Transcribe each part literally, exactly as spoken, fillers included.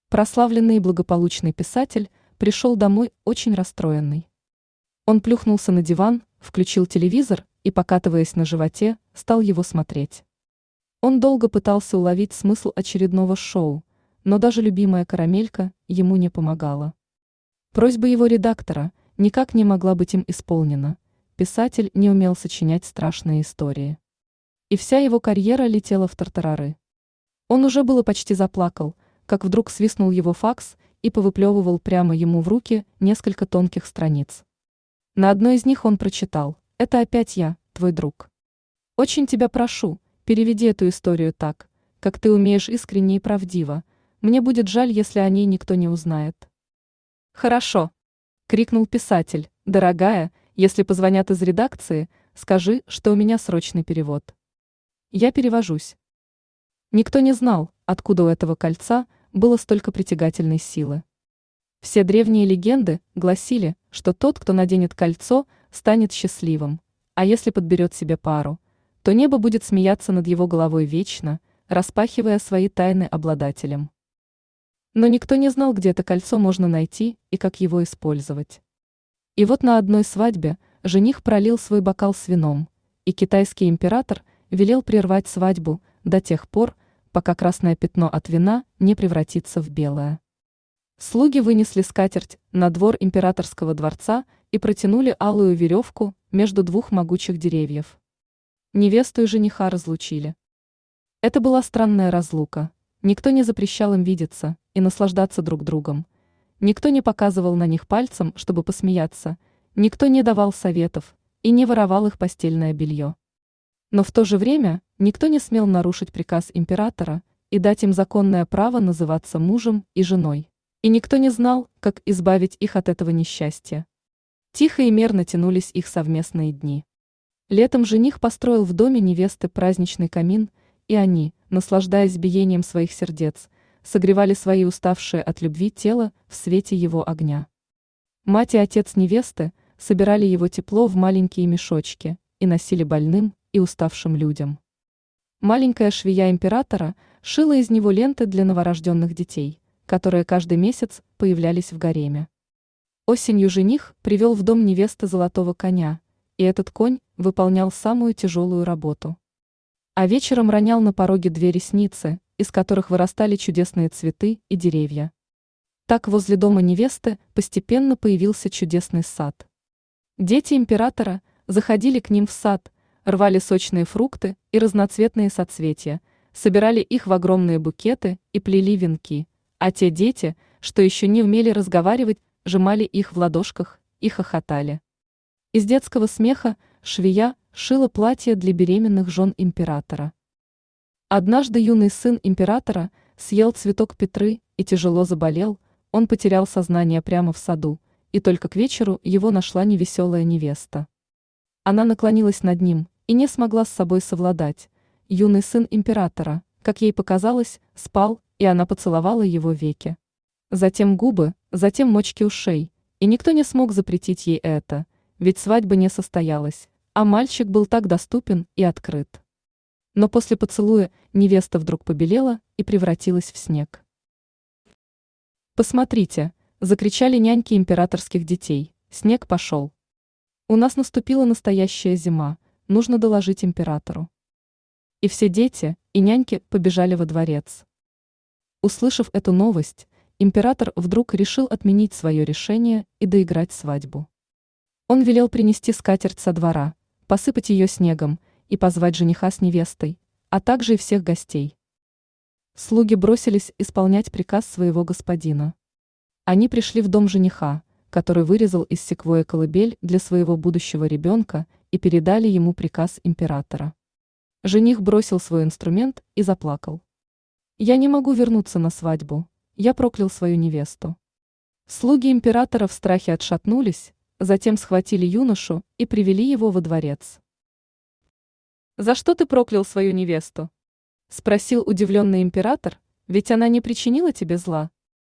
Прославленный и благополучный писатель пришел домой очень расстроенный. Он плюхнулся на диван, включил телевизор и, покатываясь на животе, стал его смотреть. Он долго пытался уловить смысл очередного шоу, но даже любимая карамелька ему не помогала. Просьба его редактора никак не могла быть им исполнена. Писатель не умел сочинять страшные истории. И вся его карьера летела в тартарары. Он уже было почти заплакал, как вдруг свистнул его факс и повыплевывал прямо ему в руки несколько тонких страниц. На одной из них он прочитал: «Это опять я, твой друг. Очень тебя прошу, переведи эту историю так, как ты умеешь, искренне и правдиво. Мне будет жаль, если о ней никто не узнает». «Хорошо», — крикнул писатель. «Дорогая, если позвонят из редакции, скажи, что у меня срочный перевод. Я перевожусь». Никто не знал, откуда у этого кольца было столько притягательной силы. Все древние легенды гласили, что тот, кто наденет кольцо, станет счастливым, а если подберет себе пару, то небо будет смеяться над его головой вечно, распахивая свои тайны обладателям. Но никто не знал, где это кольцо можно найти и как его использовать. И вот на одной свадьбе жених пролил свой бокал с вином, и китайский император велел прервать свадьбу до тех пор, пока красное пятно от вина не превратится в белое. Слуги вынесли скатерть на двор императорского дворца и протянули алую веревку между двух могучих деревьев. Невесту и жениха разлучили. Это была странная разлука. Никто не запрещал им видеться и наслаждаться друг другом. Никто не показывал на них пальцем, чтобы посмеяться. Никто не давал советов и не воровал их постельное белье. Но в то же время никто не смел нарушить приказ императора и дать им законное право называться мужем и женой. И никто не знал, как избавить их от этого несчастья. Тихо и мерно тянулись их совместные дни. Летом жених построил в доме невесты праздничный камин, и они, наслаждаясь биением своих сердец, согревали свои уставшие от любви тела в свете его огня. Мать и отец невесты собирали его тепло в маленькие мешочки и носили больным и уставшим людям. Маленькая швея императора шила из него ленты для новорожденных детей, которые каждый месяц появлялись в гареме. Осенью жених привел в дом невесты золотого коня, и этот конь выполнял самую тяжелую работу. А вечером ронял на пороге две ресницы, из которых вырастали чудесные цветы и деревья. Так возле дома невесты постепенно появился чудесный сад. Дети императора заходили к ним в сад, рвали сочные фрукты и разноцветные соцветия, собирали их в огромные букеты и плели венки, а те дети, что еще не умели разговаривать, сжимали их в ладошках и хохотали. Из детского смеха швея шила платье для беременных жен императора. Однажды юный сын императора съел цветок петры и тяжело заболел, он потерял сознание прямо в саду, и только к вечеру его нашла невеселая невеста. Она наклонилась над ним и не смогла с собой совладать. Юный сын императора, как ей показалось, спал, и она поцеловала его веки. Затем губы, затем мочки ушей, и никто не смог запретить ей это, ведь свадьба не состоялась, а мальчик был так доступен и открыт. Но после поцелуя невеста вдруг побелела и превратилась в снег. «Посмотрите!» – закричали няньки императорских детей. «Снег пошел! У нас наступила настоящая зима, нужно доложить императору». И все дети и няньки побежали во дворец. Услышав эту новость, император вдруг решил отменить свое решение и доиграть свадьбу. Он велел принести скатерть со двора, посыпать ее снегом и позвать жениха с невестой, а также и всех гостей. Слуги бросились исполнять приказ своего господина. Они пришли в дом жениха, который вырезал из секвойя колыбель для своего будущего ребенка, и передали ему приказ императора. Жених бросил свой инструмент и заплакал. «Я не могу вернуться на свадьбу, я проклял свою невесту». Слуги императора в страхе отшатнулись, затем схватили юношу и привели его во дворец. «За что ты проклял свою невесту?» – спросил удивленный император, «ведь она не причинила тебе зла».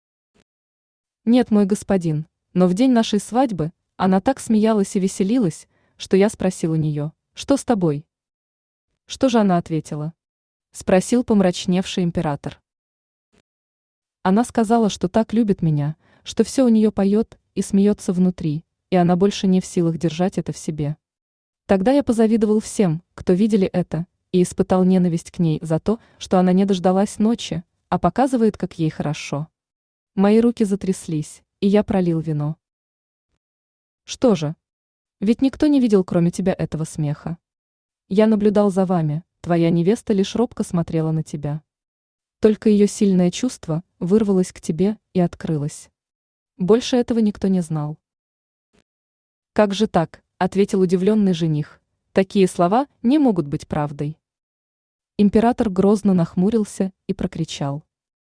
«Нет, мой господин, но в день нашей свадьбы она так смеялась и веселилась, что я спросил у нее, что с тобой?» «Что же она ответила?» – спросил помрачневший император. Она сказала, что так любит меня, что все у нее поет и смеется внутри, и она больше не в силах держать это в себе. Тогда я позавидовал всем, кто видели это, и испытал ненависть к ней за то, что она не дождалась ночи, а показывает, как ей хорошо. Мои руки затряслись, и я пролил вино. Что же? Ведь никто не видел, кроме тебя, этого смеха. Я наблюдал за вами, твоя невеста лишь робко смотрела на тебя. Только ее сильное чувство вырвалось к тебе и открылось. Больше этого никто не знал. Как же так, ответил удивленный жених, такие слова не могут быть правдой. Император грозно нахмурился и прокричал.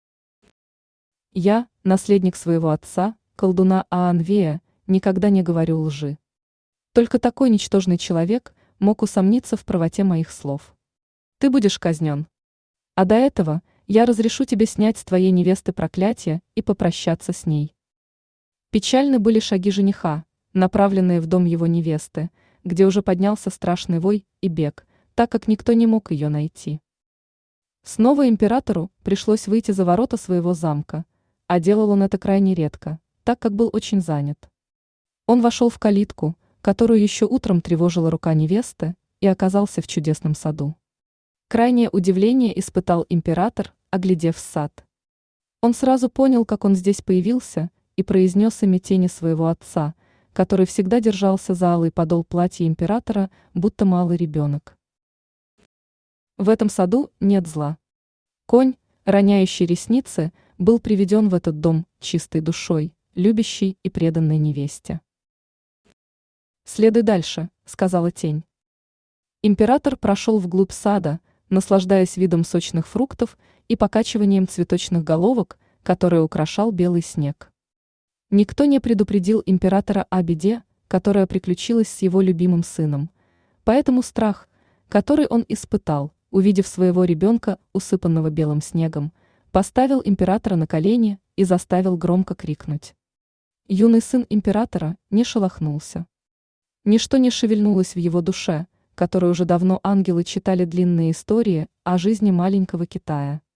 Я, наследник своего отца, колдуна Аанвея, никогда не говорю лжи. Только такой ничтожный человек мог усомниться в правоте моих слов. Ты будешь казнен. А до этого я разрешу тебе снять с твоей невесты проклятие и попрощаться с ней. Печальны были шаги жениха, направленные в дом его невесты, где уже поднялся страшный вой и бег, так как никто не мог ее найти. Снова императору пришлось выйти за ворота своего замка, а делал он это крайне редко, так как был очень занят. Он вошел в калитку, которую еще утром тревожила рука невесты, и оказался в чудесном саду. Крайнее удивление испытал император, оглядев сад. Он сразу понял, как он здесь появился, и произнес имя тени своего отца, который всегда держался за алый подол платья императора, будто малый ребенок. В этом саду нет зла. Конь, роняющий ресницы, был приведен в этот дом чистой душой, любящей и преданной невесте. «Следуй дальше», — сказала тень. Император прошел вглубь сада, наслаждаясь видом сочных фруктов и покачиванием цветочных головок, которые украшал белый снег. Никто не предупредил императора о беде, которая приключилась с его любимым сыном, поэтому страх, который он испытал, увидев своего ребенка, усыпанного белым снегом, поставил императора на колени и заставил громко крикнуть. Юный сын императора не шелохнулся. Ничто не шевельнулось в его душе, которой уже давно ангелы читали длинные истории о жизни маленького Китая.